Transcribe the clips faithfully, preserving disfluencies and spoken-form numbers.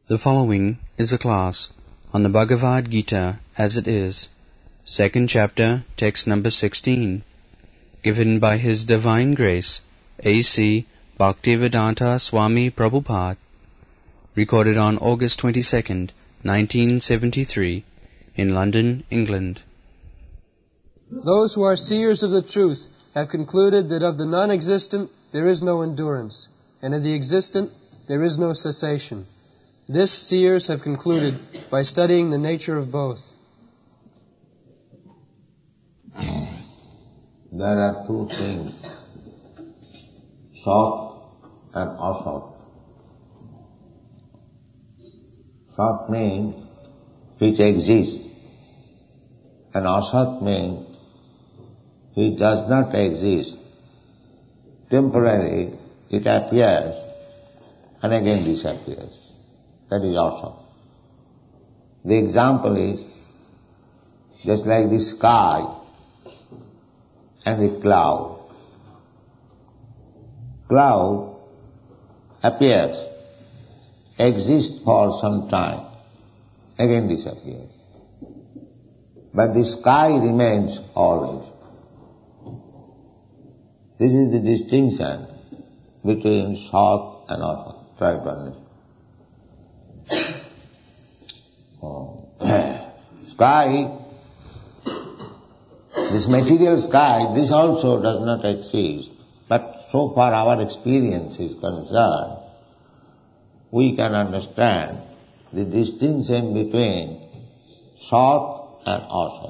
The following is a class on the Bhagavad Gita as it is, second chapter, text number sixteen, given by His Divine Grace, A C Bhaktivedanta Swami Prabhupada, recorded on August twenty-second, nineteen seventy-three, in London, England. Those who are seers of the truth have concluded that of the non-existent there is no endurance, and of the existent there is no cessation. This seers have concluded by studying the nature of both. There are two things, Sat and Asat. Sat means which exists, and Asat means which does not exist. Temporarily it appears and again disappears. That is Asat. The example is just like the sky and the cloud. Cloud appears, exists for some time, again disappears. But the sky remains always. This is the distinction between Sat and Asat. Try to understand. Oh. Sky, this material sky, this also does not exist. But so far our experience is concerned, we can understand the distinction between Sat and Asat.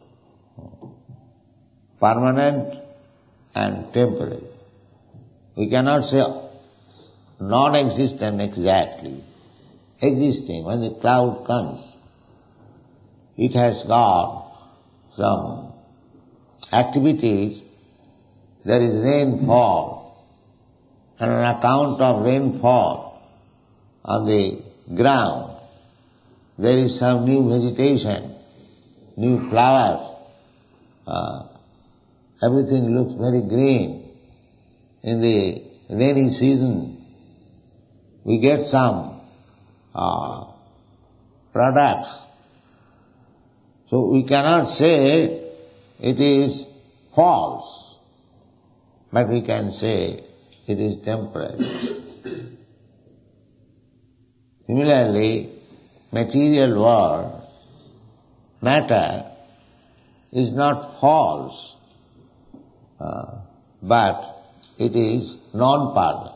Permanent and temporary. We cannot say non-existent exactly. Existing, when the cloud comes, it has got some activities, there is rainfall, and on account of rainfall on the ground, there is some new vegetation, new flowers, uh, everything looks very green. In the rainy season, we get some uh, products. So we cannot say it is false, but we can say it is temporary. Similarly, material world, matter, is not false, uh, but it is non-permanent.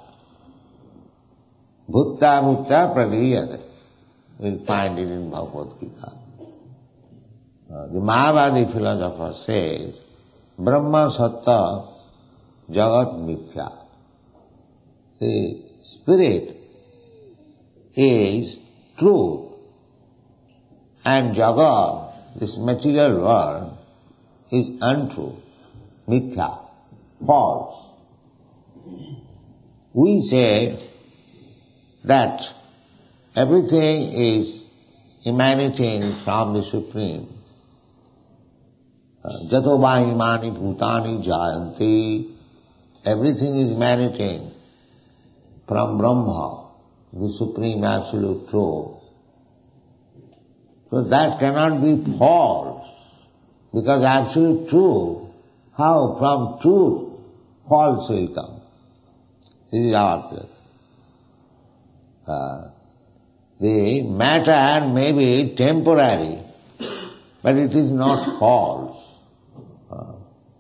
Bhutta bhutta praliyate. We'll find it in Bhagavad Gita. Uh, the Mayavadi philosopher says, Brahma satta jagat mithya. The spirit is truth, and jagat, this material world, is untrue, mithya, false. We say that everything is emanating from the Supreme. Jato va imani bhutani jayanti. Everything is emanating from Brahma, the Supreme Absolute Truth. So that cannot be false, because Absolute Truth, how from truth false will come? This is our place. Uh, the matter may be temporary, but it is not false. Uh,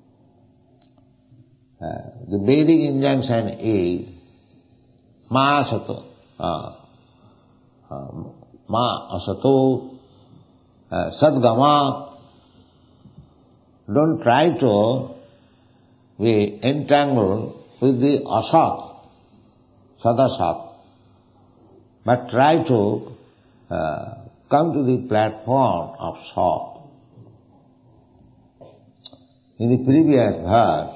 uh, the Vedic injunction is ma asato, uh, uh, ma asato, uh, sadgama. Don't try to be entangled with the asat, sadasat, but try to uh, come to the platform of Sat. In the previous verse,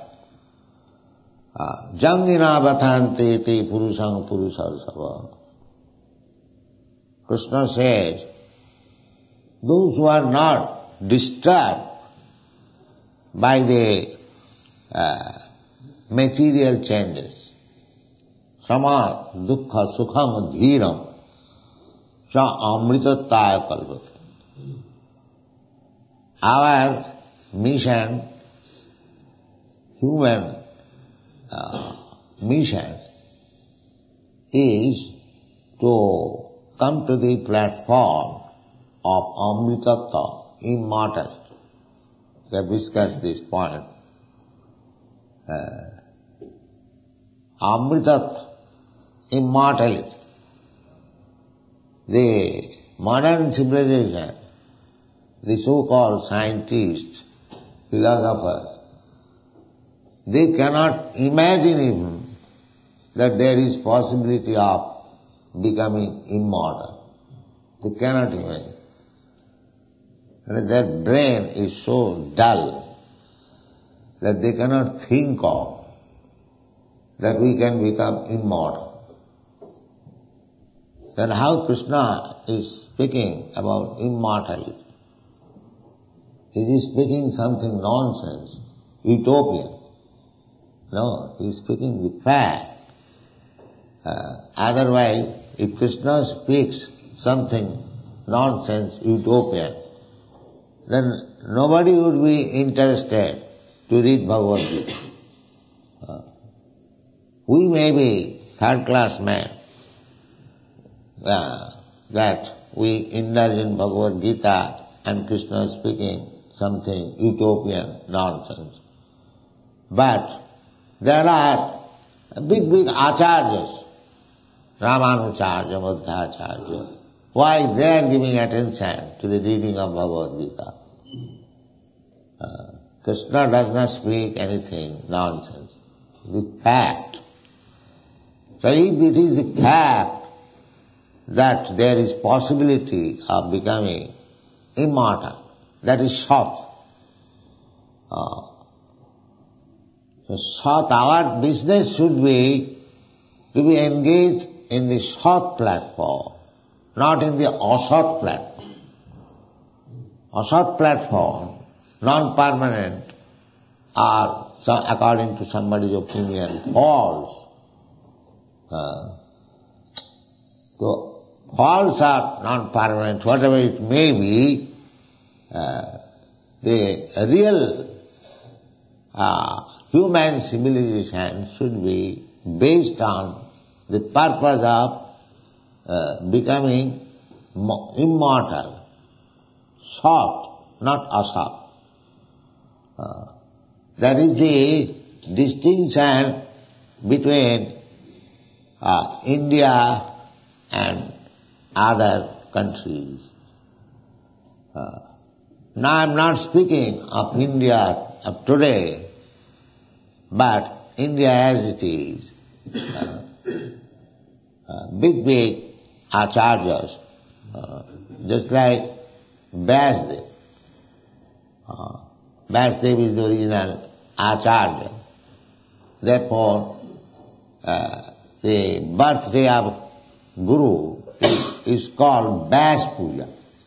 Jangina Vatante te Purusang Purusarsava, Krishna says, those who are not disturbed by the uh, material changes, sama dukkha sukham dhiram, sa amritattaya kalpate. Our mission, human uh, mission, is to come to the platform of amritattva, immortality. We have discussed this point. Uh, amritattva, immortality. The modern civilization, the so-called scientists, philosophers, they cannot imagine even that there is possibility of becoming immortal. They cannot imagine. And their brain is so dull that they cannot think of that we can become immortal. Then how Krishna is speaking about immortality? He is speaking something nonsense, utopian. No, he is speaking the fact. Uh, otherwise, if Krishna speaks something nonsense, utopian, then nobody would be interested to read Bhagavad Gita. Uh, we may be third-class men, uh, that we indulge in Bhagavad Gita and Krishna speaking something utopian nonsense. But there are big, big acharyas, Ramanujarya, Madhvacharya. Why they are giving attention to the reading of Bhagavad Gita? Uh, Krishna does not speak anything nonsense. The fact. So if it is the fact that there is possibility of becoming immortal, that is Sat. Uh, so Sat, our business should be to be engaged in the Sat platform, not in the Asat platform. Asat platform, non-permanent, or so according to somebody's opinion, false. Uh, so false or non-permanent, whatever it may be, uh, the real uh, human civilization should be based on the purpose of uh, becoming immortal. Sat, not asat. Uh, that is the distinction between uh, India and other countries. Uh, now I am not speaking of India of today, but India as it is. Uh, uh, big, big acharyas, uh, just like Vyasdev. Uh, Vyasdev is the original acharya. Therefore, uh, the birthday of Guru is, is called Vyas Puja.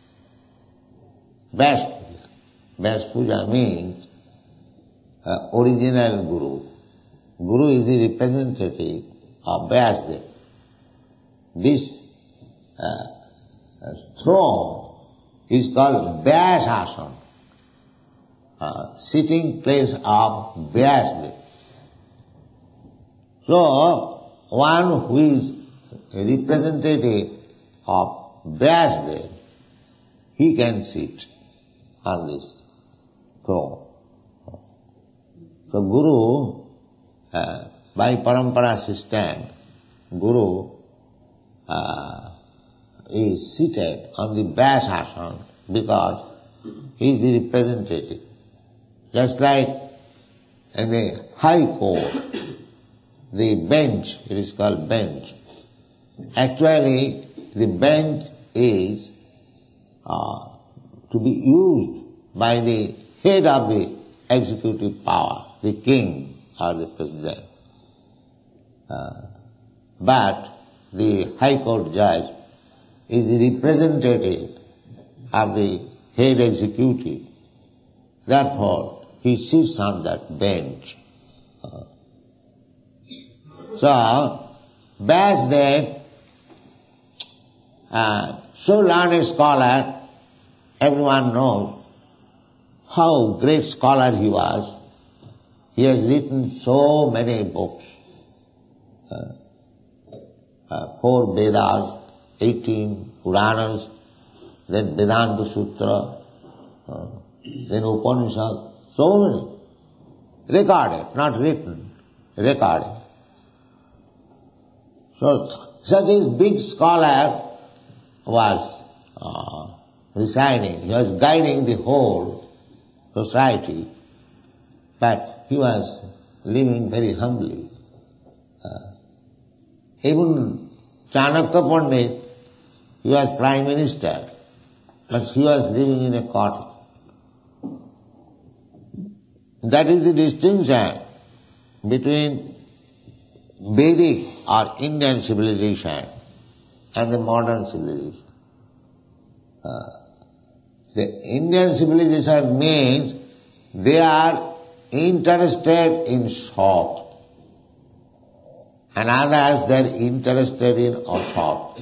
Vyas Puja. Vyas Puja means uh, original Guru. Guru is the representative of Vyasdev. This uh, throne is called Vyasasana, uh, sitting place of Vyasdev. So, one who is a representative of Vyasdev, he can sit on this throne. So Guru, uh, by parampara system, Guru uh, is seated on the Vyasasana because he is the representative. Just like in the High Court, the bench, it is called bench. Actually, the bench is uh, to be used by the head of the executive power, the king or the president. Uh, but the High Court judge is the representative of the head executive. Therefore, he sits on that bench. Uh, so, Vyasdev uh, so learned a scholar, everyone knows how great scholar he was. He has written so many books, uh, uh, four Vedas, eighteen Puranas, then Vedanta Sutra, uh, then Upanishad, so many. Recorded, not written, recorded. So, such a big scholar was uh, residing, he was guiding the whole society, but he was living very humbly. Uh, even Chanakya Pandit, he was prime minister, but he was living in a cottage. That is the distinction between Vedic or Indian civilization and the modern civilization. Uh, the Indian civilization means they are interested in shop, and others they are interested in asat.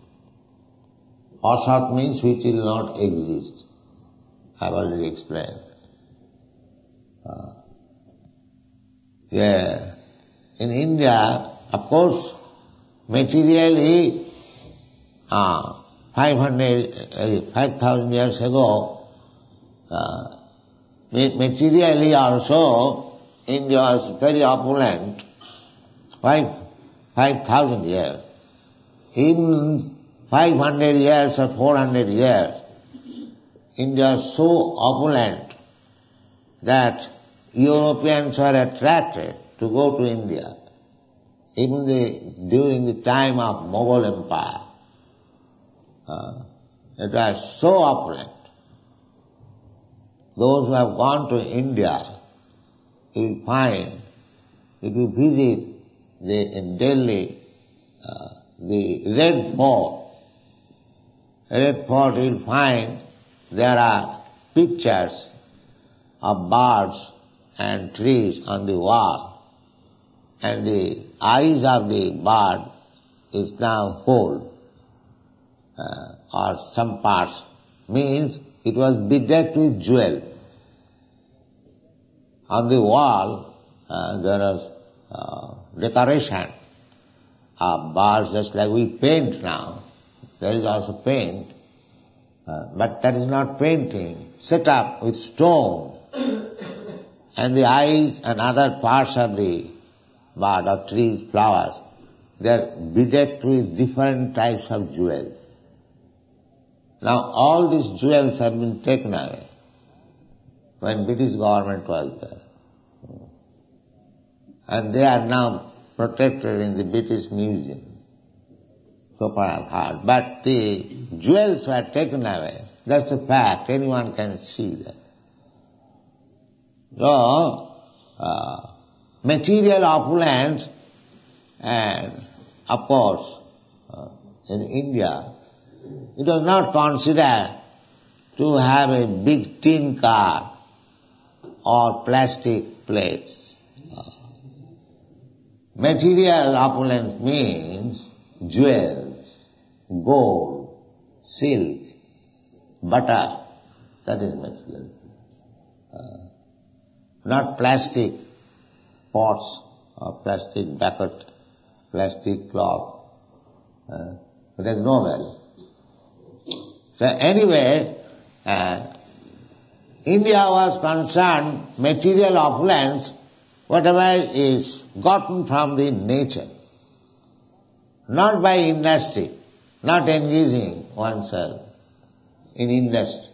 Asat means which will not exist. I have already explained. Uh, yeah. In India, of course, materially, uh, five hundred, uh, five thousand years ago, uh, materially also, India was very opulent. Five, five thousand years. In five hundred years or four hundred years, India was so opulent that Europeans were attracted to go to India. Even the, during the time of Mughal Empire, uh, it was so opulent. Those who have gone to India, you will find, if you visit the, in Delhi, uh, the Red Fort, Red Fort, you will find there are pictures of birds and trees on the wall, and the eyes of the bird is now whole, uh, or some parts, means it was bedecked with jewel. On the wall uh, there was uh, decoration of birds, just like we paint now. There is also paint, uh, but that is not painting, set up with stone. And the eyes and other parts of the bird or trees, flowers, they are bedecked with different types of jewels. Now all these jewels have been taken away when British government was there. And they are now protected in the British Museum, so far I've heard. But the jewels were taken away. That's a fact. Anyone can see that. So, uh, material opulence, and of course, uh, in India, it was not considered to have a big tin car or plastic plates. Uh, material opulence means jewels, gold, silk, butter. That is material. Uh, not plastic pots or plastic bucket, plastic cloth. Uh, it has no value. So anyway, uh, India was concerned material opulence, whatever is gotten from the nature, not by industry, not engaging oneself in industry.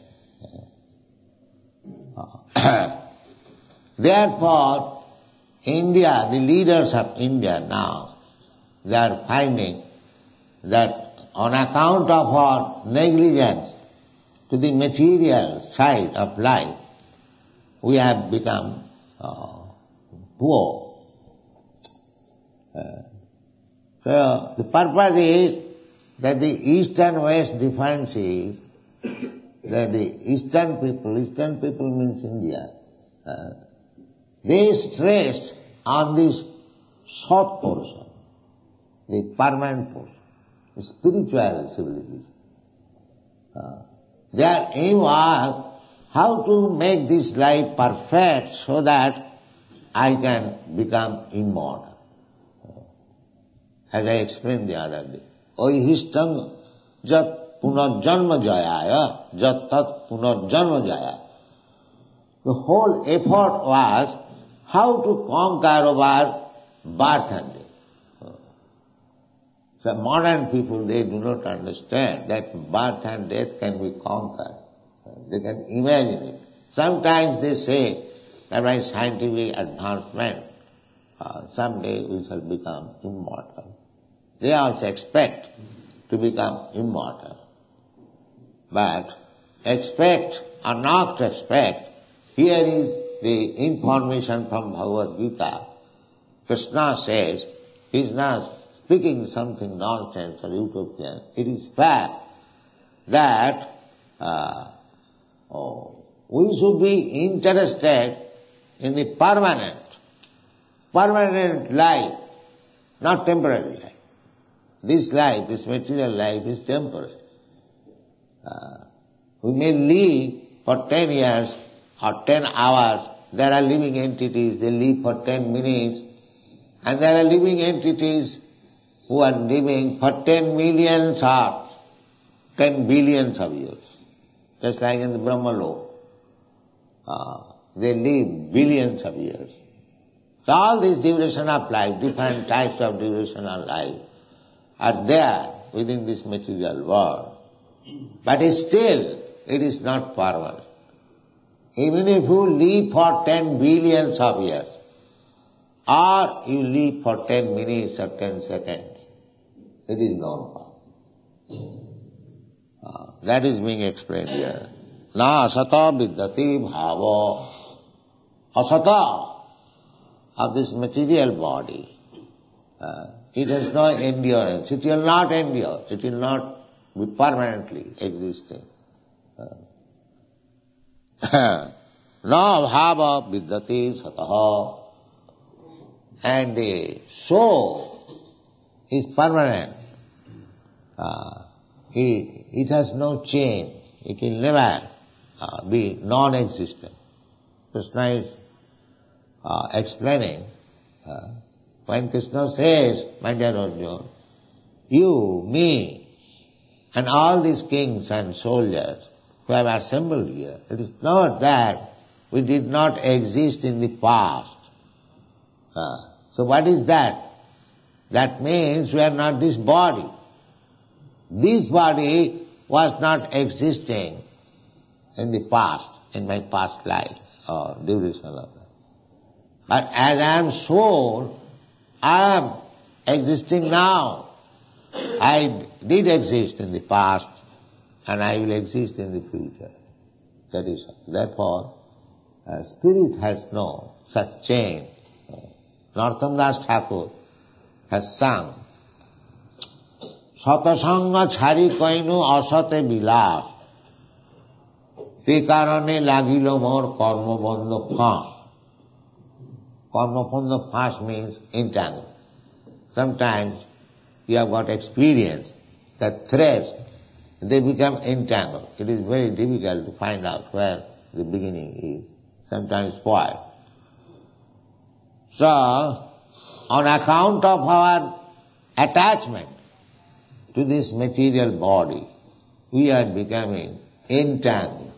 Therefore, India, the leaders of India now, they are finding that on account of our negligence to the material side of life, we have become uh, poor. Uh, so the purpose is that the East and West difference is that the Eastern people, Eastern people means India, uh, they stressed on this short portion, the permanent portion, the spiritual civilization. Uh, their aim was how to make this life perfect so that I can become immortal. As I explained the other day. Oihistang jat punarjanma jayaya, jat tat punarjanma jayaya. The whole effort was how to conquer over birth and death. So modern people, they do not understand that birth and death can be conquered. They can imagine it. Sometimes they say that by scientific advancement, uh, someday we shall become immortal. They also expect to become immortal. But expect or not expect, here is the information from Bhagavad Gita. Krishna says, he is not speaking something nonsense or utopian. It is fact that uh, oh, we should be interested in the permanent, permanent life, not temporary life. This life, this material life is temporary. Uh, we may live for ten years or ten hours. There are living entities, they live for ten minutes. And there are living entities who are living for ten millions or ten billions of years. Just like in the Brahmalok. Uh, they live billions of years. So all this duration of life, different types of duration of life, are there within this material world. But still, it is not permanent. Even if you live for ten billions of years, or you live for ten minutes or ten seconds, it is not permanent. Uh, that is being explained here. Na asata vidyati bhava. Asata of this material body, uh, it has no endurance. It will not endure. It will not be permanently existing. Uh, Na bhava vidyati sataha. And the soul is permanent. Uh, it, it has no change. It will never uh, be non-existent. Krishna is uh, explaining, uh, when Krishna says, my dear Arjuna, you, me, and all these kings and soldiers who have assembled here, it is not that we did not exist in the past. Uh, so what is that? That means we are not this body. This body was not existing in the past, in my past life or duration of life. But as I am soul, I am existing now. I did exist in the past and I will exist in the future. That is, therefore, uh, spirit has no such chain. Narottam Das Thakur has sung, Satasanga chhari koinu asate bilas, te karane lagilo mor karma bandha phas. Karma bandha phas means entangled. Sometimes you have got experience that threads, they become entangled. It is very difficult to find out where the beginning is. Sometimes spoiled. So, on account of our attachment to this material body, we are becoming entangled.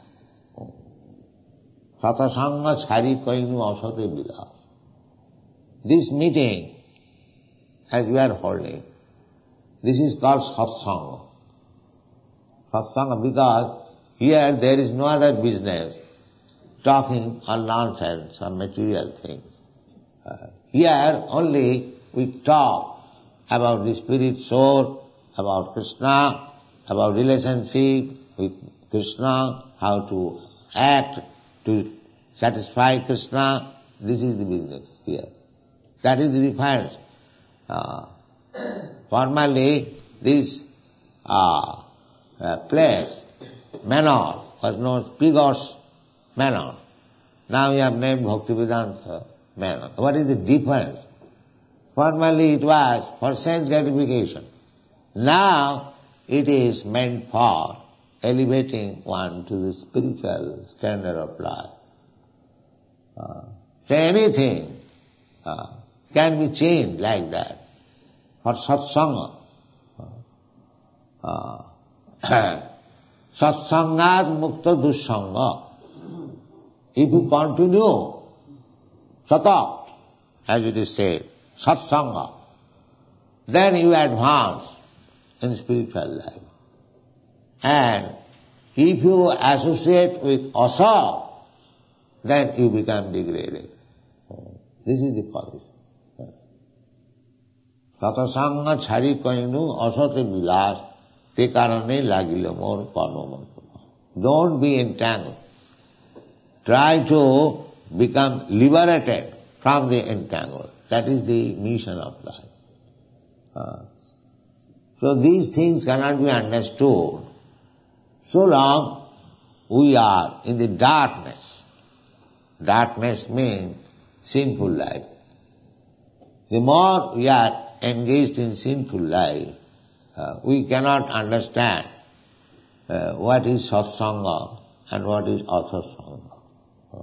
Satasanga chhari koinu asate bilas. This meeting, as we are holding, this is called satsanga. Satsanga because here there is no other business, talking or nonsense or material things. Uh, here only we talk about the spirit soul, about Krishna, about relationship with Krishna, how to act to satisfy Krishna. This is the business here. That is the difference. Uh, formerly, this uh, uh, place, Manor, was known as Pigos Manor. Now we have named Bhaktivedanta Manor. What is the difference? Formerly it was for sense gratification. Now it is meant for elevating one to the spiritual standard of life. Uh, so anything uh, can be changed like that for satsanga. Uh, Satsangas mukta dussanga. If you continue sata, as it is said, satsanga, then you advance in spiritual life. And if you associate with asa, then you become degraded. This is the policy. Satasanga chari kainu asate vilas te karane lagile mor pano. Don't be entangled. Try to become liberated from the entangle. That is the mission of life. Uh, so these things cannot be understood so long we are in the darkness. Darkness means sinful life. The more we are engaged in sinful life, uh, we cannot understand uh, what is satsanga and what is asatsanga. Uh,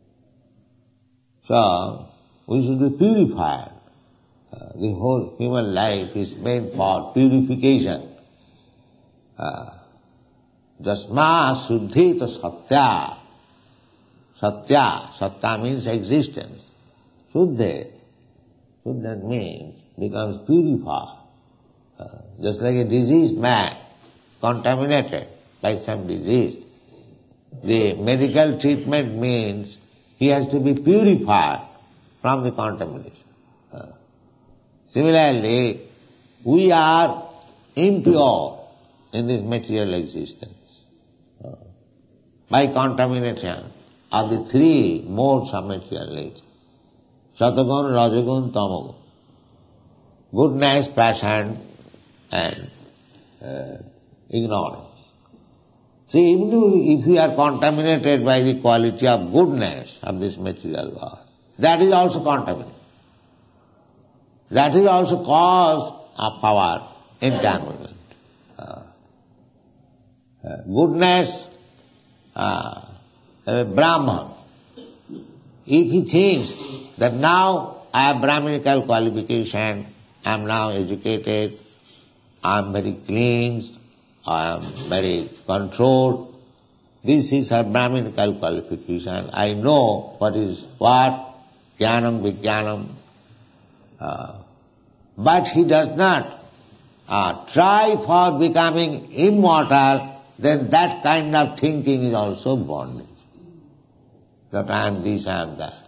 so, we should be purified. Uh, the whole human life is meant for purification. Uh, Jasma suddhita satya. Satya, satya means existence. Suddhe, suddha means becomes purified. Uh, just like a diseased man, contaminated by some disease. The medical treatment means he has to be purified from the contamination. Uh, similarly, we are impure in this material existence uh, by contamination of the three modes of material nature. Satagun, Rajagun, Tamagun. Goodness, passion, and uh, ignorance. See, even if we are contaminated by the quality of goodness of this material world, that is also contaminated. That is also cause of our entanglement. Uh, uh, goodness, uh, uh, Brahman, if he thinks that now I have Brahminical qualification, I am now educated, I am very cleansed, I am very controlled, this is a Brahminical qualification, I know what is what, jnanam, vijnanam, uh, but he does not uh, try for becoming immortal, then that kind of thinking is also bondage. That I am this, I am that.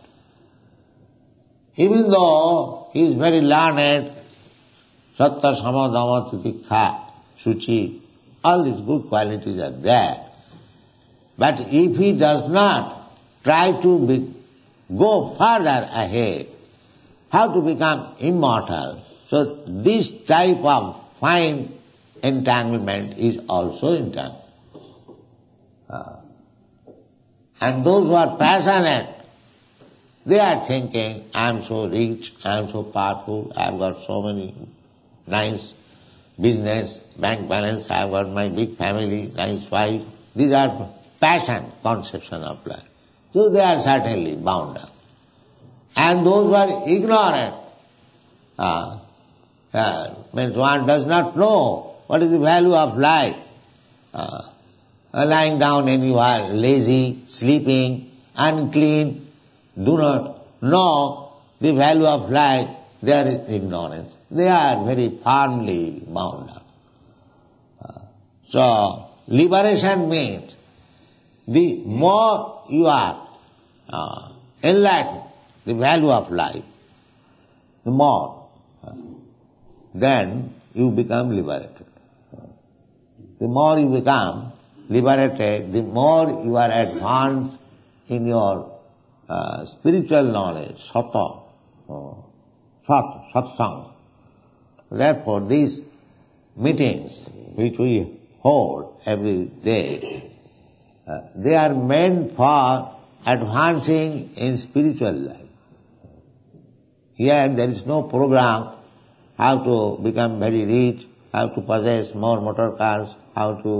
Even though he is very learned, sattva, sama, dhamma, titikha, suchi, all these good qualities are there. But if he does not try to be, go further ahead, how to become immortal, so this type of fine entanglement is also entangled. Uh, and those who are passionate, they are thinking, I am so rich, I am so powerful, I have got so many nice business, bank balance, I have got my big family, nice wife. These are passion conception of life. So they are certainly bound up. And those who are ignorant, uh, uh, means one does not know what is the value of life. Uh, lying down anywhere, lazy, sleeping, unclean, do not know the value of life, there is ignorance. They are very firmly bound up. Uh, so, liberation means the more you are uh, enlightened, the value of life, the more, uh, then you become liberated. Uh, the more you become liberated, the more you are advanced in your Uh, spiritual knowledge, sata, uh, sat, satsang. Therefore, these meetings which we hold every day, uh, they are meant for advancing in spiritual life. Here there is no program how to become very rich, how to possess more motor cars, how to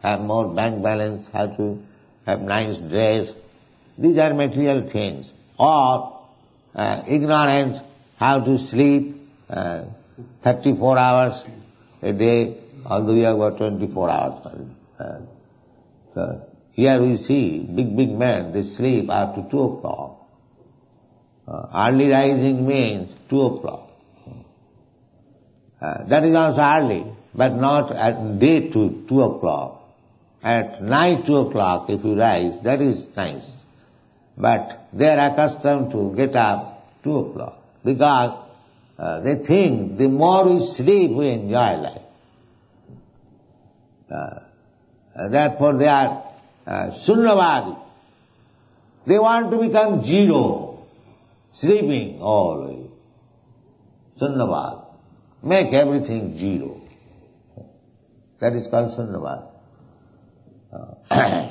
have more bank balance, how to have nice dress. These are material things. Or uh, ignorance, how to sleep uh, thirty-four hours a day, although we have got twenty-four hours. Uh, so here we see big, big men, they sleep after two o'clock. Uh, early rising means two o'clock. Uh, that is also early, but not at day to two o'clock. At night two o'clock if you rise, that is nice. But they are accustomed to get up two o'clock because uh, they think the more we sleep we enjoy life. Uh, uh, therefore they are uh, Sunyavadi. They want to become zero, sleeping always. Sunyavadi. Make everything zero. That is called Sunyavadi. Uh,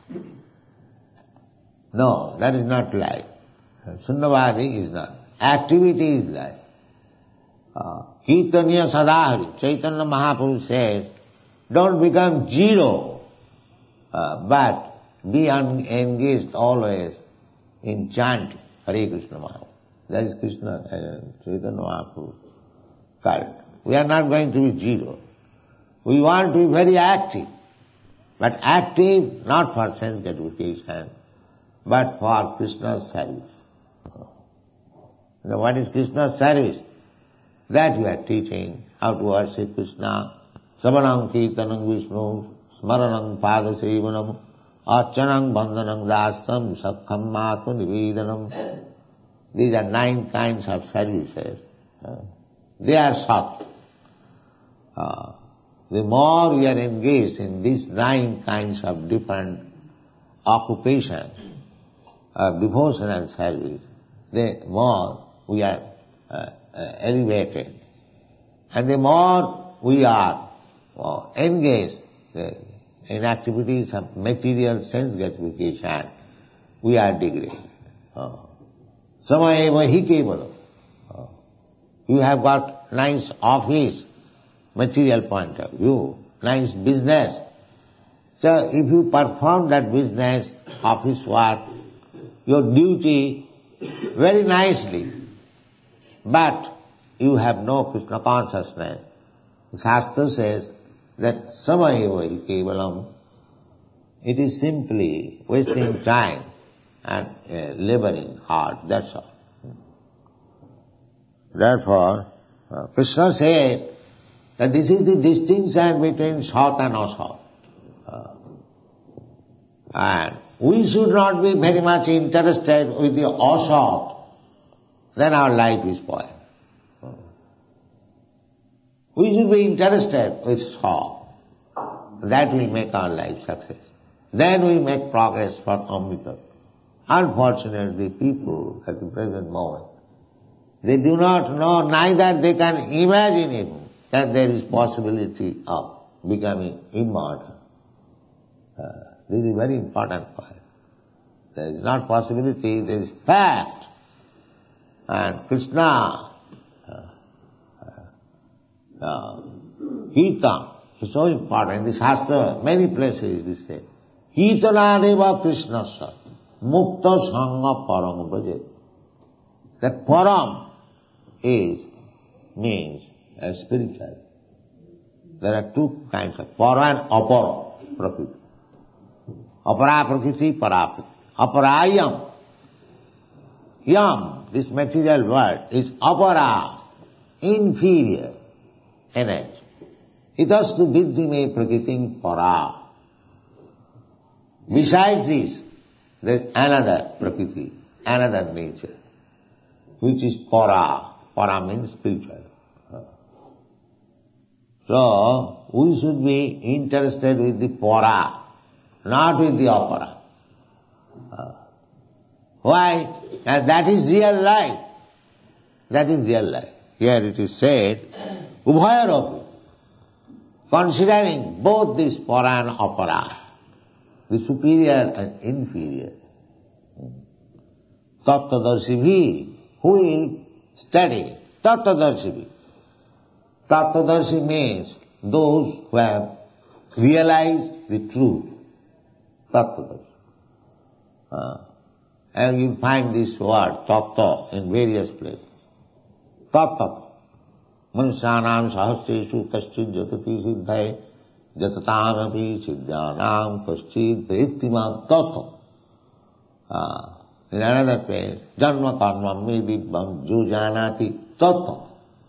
no, that is not life. Sunyavadi is not. Activity is life. Uh, Kirtaniya Sadahari, Chaitanya Mahaprabhu says, don't become zero, uh, but be un- engaged always in chanting Hare Krishna Mahaprabhu. That is Krishna, uh, Chaitanya Mahaprabhu cult. We are not going to be zero. We want to be very active. But active not for sense gratification, but for Krishna's service. Now what is Krishna's service? That we are teaching, how to worship Krishna. Savanam Kirtanam Vishnu, Smaranam Padasevanam, Archanam Bandhanam Dastam, Sakham Matu Nivedanam. These are nine kinds of services. They are soft. Uh, the more we are engaged in these nine kinds of different occupations of devotional service, the more we are uh, uh, elevated. And the more we are uh, engaged uh, in activities of material sense gratification, we are degraded. Samayeva hi kevalam. You have got nice office, material point of view, nice business. So if you perform that business, office work, your duty very nicely, but you have no Krishna consciousness, the Shastra says that samayeva hi kevalam, it is simply wasting time and uh, laboring hard, that's all. Therefore, uh, Krishna says that this is the distinction between Sat and Asat. Uh, and we should not be very much interested with the Asat, then our life is spoiled. Uh, we should be interested with Sat. That will make our life success. Then we make progress for Amrita. Unfortunately, people at the present moment, they do not know, neither they can imagine even that there is possibility of becoming immortal. Uh, this is a very important point. There is not possibility, there is fact. And Krishna, uh, uh, uh, Kirtan is so important. In the Shastra, many places it is said, Kirtanadeva Krishna Sat, Mukta Sangha Param Bhajet. That Param is, means uh, spiritual. There are two kinds of para and apara prakriti. Apara prakriti, para prakriti. Aparayam, yam, this material world, is apara, inferior energy. Itastu viddhime prakritim para. Besides this, there is another prakriti, another nature, which is para. Para means spiritual. So, we should be interested with the para, not with the opera. Why? And that is real life. That is real life. Here it is said, Ubhayaropi, considering both this para and opera, the superior and inferior. Tattvadarshibhi, who will study Tattvadarshibhi. Tattvadarshi means those who have realize the truth. Tattva. Uh, and you find this word, tattva, in various places. Tattva. Manusyanam sahasreshu kaschid jatati siddhai jatatam api siddhyanam kaschid praittimam tattva. Uh, in another place, janma karma me dibbam jujanati tattva.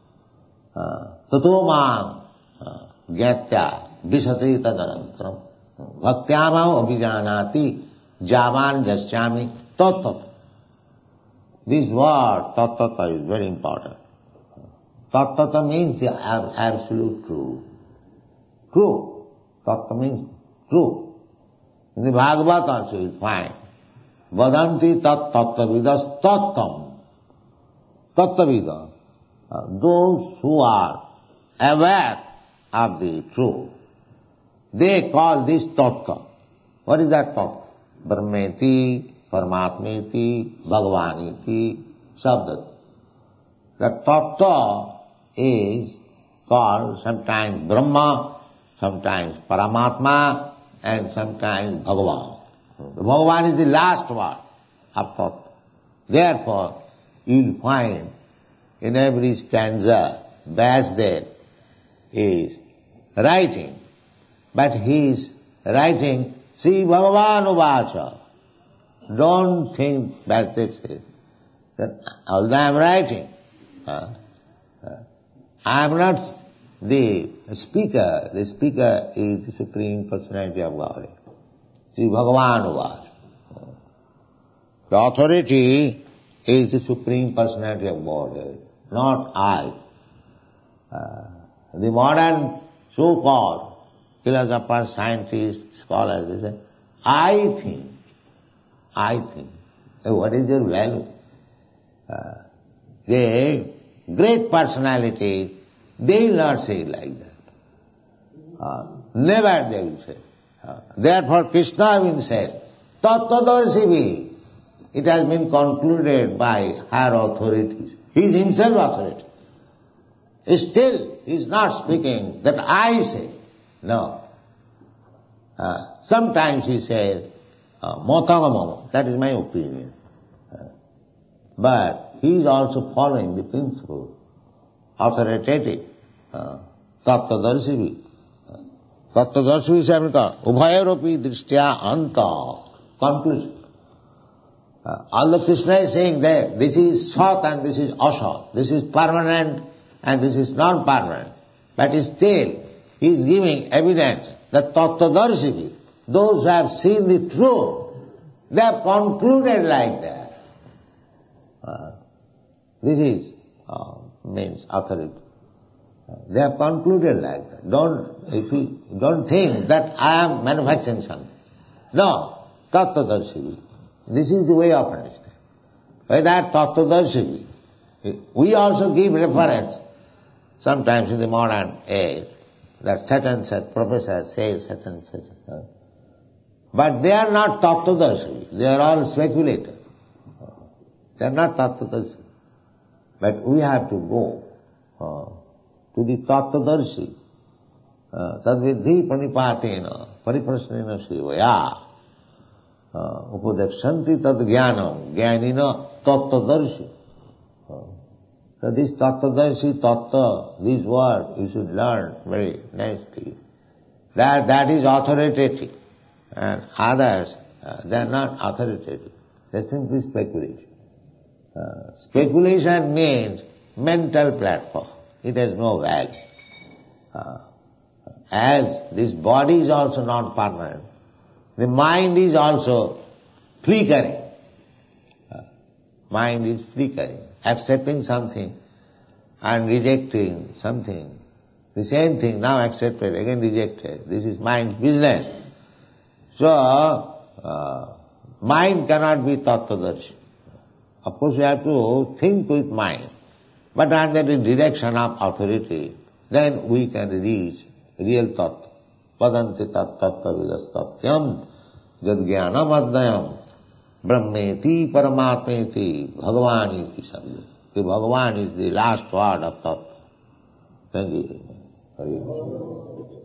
Tato mam gyatya visati tadanantaram bhaktyamam abhijanati javan jasyami tattva. This word, tattva, is very important. Tattva means the absolute truth. True. Tattva means true. In the Bhagavad also you find vadanti tat tattvavidas tattvam. Tattvavidas. Uh, those who are aware of the truth, they call this tattva. What is that tattva? Brahmeti, Paramatmeti, Bhagavaniti, Sabdat. The tattva is called sometimes Brahma, sometimes Paramatma, and sometimes Bhagavan. The Bhagavan is the last one of tattva. Therefore, you will find in every stanza, Vyasdev is writing, but he is writing, See Bhagavan Uvacha. Don't think Vyasdev says that although I am writing, uh, uh, I am not the speaker. The speaker is the Supreme Personality of God. See Bhagavan Uvacha. The authority is the Supreme Personality of God. Not I. Uh, the modern so-called philosophers, scientists, scholars, they say, I think, I think. Uh, what is your value? Uh, the great personality, they will not say it like that. Uh, never they will say. Uh, therefore Krishna will say, Tattvadarsivi. It has been concluded by higher authorities. He is himself authority. Still, he is not speaking that I say. No. Uh, sometimes he says, Motagamama, that is my opinion. Uh, but he is also following the principle, authoritative, uh, Tattvadarsivi. Uh, Tattvadarsivi is having called, Ubhayaropi Drishtya Anta, conclusion. Uh, although Krishna is saying that this is Sat and this is Asat, this is permanent and this is non-permanent, but still he is giving evidence that Tattvadarsivi, those who have seen the truth, they have concluded like that. Uh, this is, uh, means authority. Uh, they have concluded like that. Don't, if you, don't think that I am manufacturing something. No, Tattvadarsivi. This is the way of understanding. By that Tattvadarsivi, we also give reference, sometimes in the modern age, that such and such professor says such and such. But they are not Tattvadarsivi. They are all speculators. They are not Tattvadarsivi. But we have to go uh, to the Tattvadarsi. Tadvidhi pranipatena pariprasnena shivaya. Upadekshanti tad jnanam jnanina tattvadarshi. So this tattvadarshi, tattva, this word you should learn very nicely. That, that is authoritative. And others, uh, they are not authoritative. They are simply speculation. Uh, speculation means mental platform. It has no value. Uh, as this body is also not permanent, the mind is also flickering. Uh, mind is flickering, accepting something and rejecting something. The same thing, now accepted, again rejected. This is mind's business. So, uh, mind cannot be tattvadarshi. Of course, we have to think with mind. But under the direction of authority, then we can reach real tattva. Vadanti tat tattvavidas tatyam jad jnanam adnayam brahmeti paramatmeti bhagavaniti sabda. The Bhagavan is the last word of tattva. Thank you.